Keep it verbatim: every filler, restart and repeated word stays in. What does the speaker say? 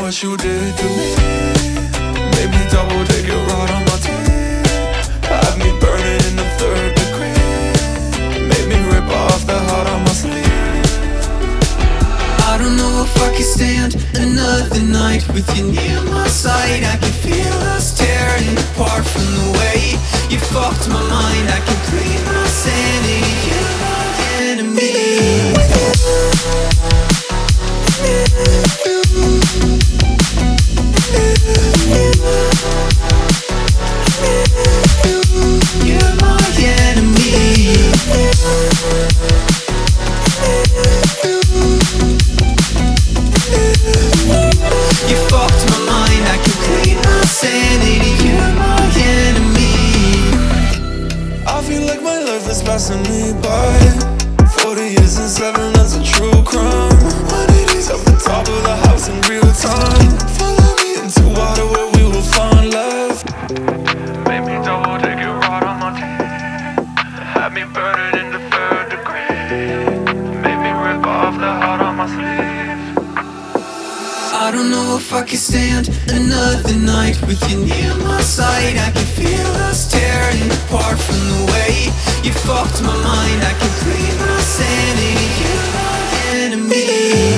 what you did to me. Made me double take it right on my teeth. Had me burning in the third degree. Made me rip off the heart on my sleeve. I don't know if I can stand another night with you near my side. I can feel us tearing apart from the way you fucked my mind. I can clean my sanity. You're my enemy. You're my enemy. You fucked my mind, I can clean my sanity. You're my enemy. I feel like my life is passing me by. Forty years and seven, that's a true crime. One-eighties off the top of the house in real time. Follow me into water where we will find love. Made me double take it right on my teeth. Had me burning in the third degree. Made me rip off the heart on my sleeve. I don't know if I can stand another night with you near my side. I can feel us tearing apart from the way you fucked my mind. I can clean my sanity. You're my enemy.